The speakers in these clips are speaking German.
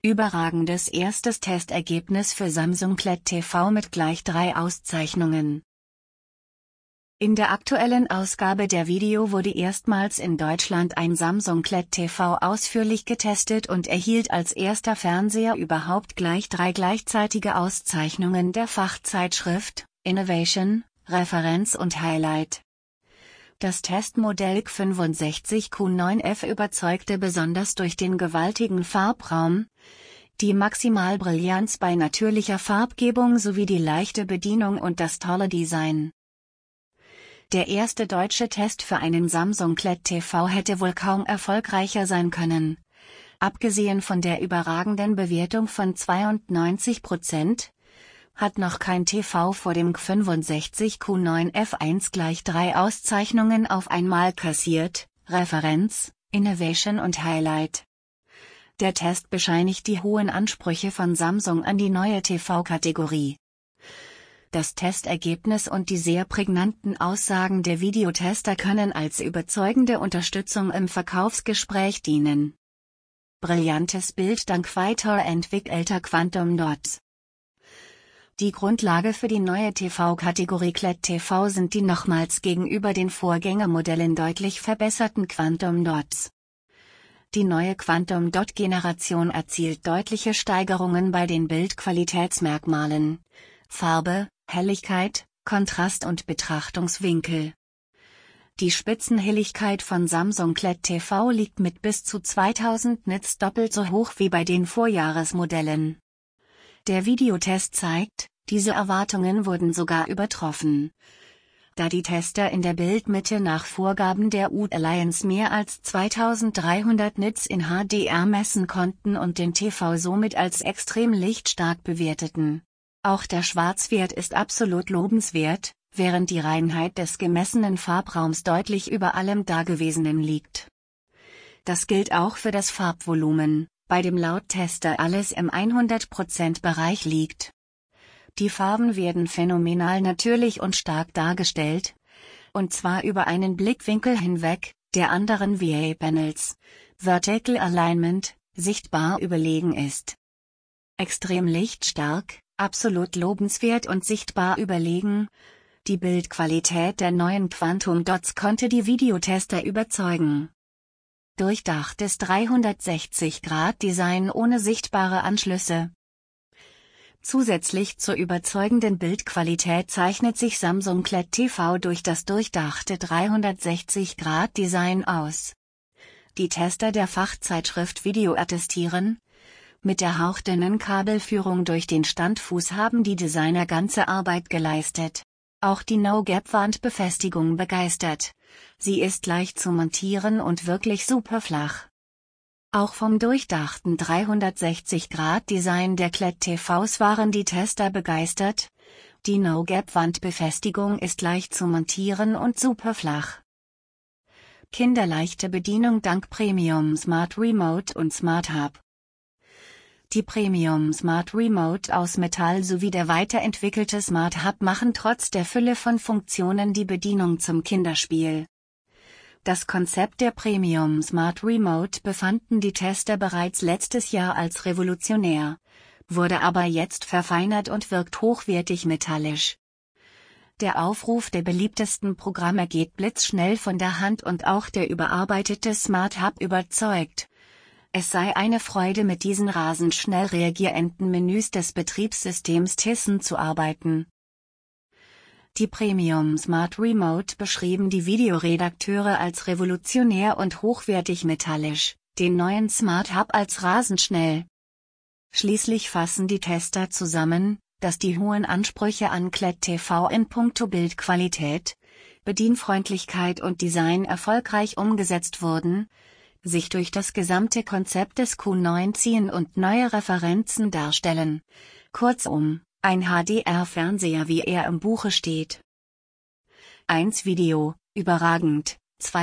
Überragendes erstes Testergebnis für Samsung LED TV mit gleich 3 Auszeichnungen. In der aktuellen Ausgabe der Video wurde erstmals in Deutschland ein Samsung LED TV ausführlich getestet und erhielt als erster Fernseher überhaupt gleich 3 gleichzeitige Auszeichnungen der Fachzeitschrift Innovation, Referenz und Highlight. Das Testmodell Q65Q9F überzeugte besonders durch den gewaltigen Farbraum, die Maximalbrillanz bei natürlicher Farbgebung sowie die leichte Bedienung und das tolle Design. Der erste deutsche Test für einen Samsung LED TV hätte wohl kaum erfolgreicher sein können. Abgesehen von der überragenden Bewertung von 92%, hat noch kein TV vor dem Q65Q9F1 gleich 3 Auszeichnungen auf einmal kassiert, Referenz, Innovation und Highlight. Der Test bescheinigt die hohen Ansprüche von Samsung an die neue TV-Kategorie. Das Testergebnis und die sehr prägnanten Aussagen der Videotester können als überzeugende Unterstützung im Verkaufsgespräch dienen. Brillantes Bild dank weiterentwickelter Quantum Dots. Die Grundlage für die neue TV-Kategorie LED TV sind die nochmals gegenüber den Vorgängermodellen deutlich verbesserten Quantum Dots. Die neue Quantum Dot-Generation erzielt deutliche Steigerungen bei den Bildqualitätsmerkmalen: Farbe, Helligkeit, Kontrast und Betrachtungswinkel. Die Spitzenhelligkeit von Samsung LED TV liegt mit bis zu 2000 Nits doppelt so hoch wie bei den Vorjahresmodellen. Der Videotest zeigt, diese Erwartungen wurden sogar übertroffen. Da die Tester in der Bildmitte nach Vorgaben der U-Alliance mehr als 2300 Nits in HDR messen konnten und den TV somit als extrem lichtstark bewerteten. Auch der Schwarzwert ist absolut lobenswert, während die Reinheit des gemessenen Farbraums deutlich über allem Dagewesenen liegt. Das gilt auch für das Farbvolumen, bei dem laut Tester alles im 100%-Bereich liegt. Die Farben werden phänomenal natürlich und stark dargestellt, und zwar über einen Blickwinkel hinweg, der anderen VA-Panels, Vertical Alignment, sichtbar überlegen ist. Extrem lichtstark, absolut lobenswert und sichtbar überlegen. Die Bildqualität der neuen Quantum Dots konnte die Videotester überzeugen. Durchdachtes 360-Grad-Design ohne sichtbare Anschlüsse. Zusätzlich zur überzeugenden Bildqualität zeichnet sich Samsung LED TV durch das durchdachte 360-Grad-Design aus. Die Tester der Fachzeitschrift Video attestieren: Mit der hauchdünnen Kabelführung durch den Standfuß haben die Designer ganze Arbeit geleistet. Auch die No-Gap-Wandbefestigung begeistert. Sie ist leicht zu montieren und wirklich super flach. Auch vom durchdachten 360-Grad-Design der LED TVs waren die Tester begeistert. Die No-Gap-Wandbefestigung ist leicht zu montieren und super flach. Kinderleichte Bedienung dank Premium Smart Remote und Smart Hub. Die Premium Smart Remote aus Metall sowie der weiterentwickelte Smart Hub machen trotz der Fülle von Funktionen die Bedienung zum Kinderspiel. Das Konzept der Premium Smart Remote befanden die Tester bereits letztes Jahr als revolutionär, wurde aber jetzt verfeinert und wirkt hochwertig metallisch. Der Aufruf der beliebtesten Programme geht blitzschnell von der Hand und auch der überarbeitete Smart Hub überzeugt. Es sei eine Freude, mit diesen rasend schnell reagierenden Menüs des Betriebssystems Tizen zu arbeiten. Die Premium Smart Remote beschrieben die Videoredakteure als revolutionär und hochwertig metallisch, den neuen Smart Hub als rasend schnell. Schließlich fassen die Tester zusammen, dass die hohen Ansprüche an LED TV in puncto Bildqualität, Bedienfreundlichkeit und Design erfolgreich umgesetzt wurden, sich durch das gesamte Konzept des Q9 ziehen und neue Referenzen darstellen. Kurzum, ein HDR-Fernseher, wie er im Buche steht. 1 Video, überragend,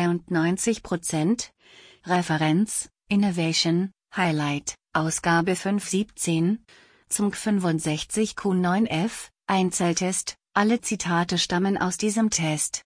92%. Referenz, Innovation, Highlight, Ausgabe 5/17. Zum 65Q9F, Einzeltest. Alle Zitate stammen aus diesem Test.